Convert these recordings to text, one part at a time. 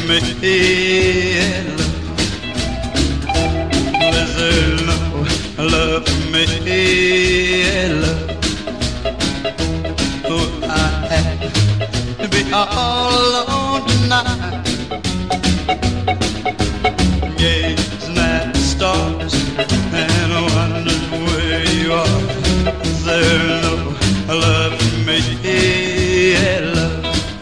me? Is there no love for me? Love. Oh, I had to be all alone tonight, gazing at the stars and wondering where you are. Is there no love for me? Love.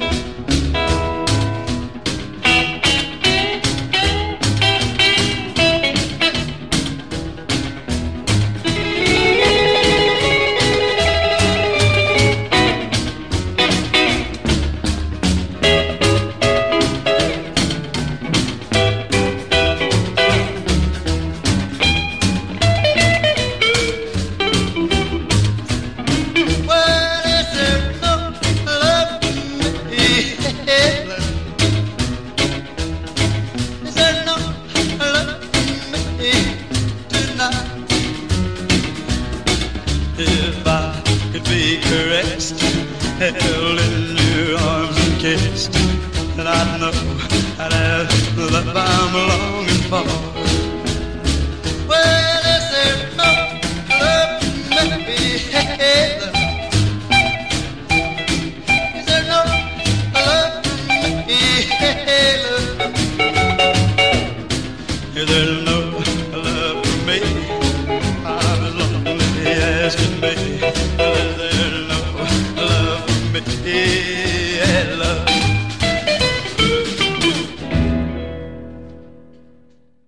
If I could be caressed, held in your arms and kissed, then I'd know I'd have the love I'm longing for. Well,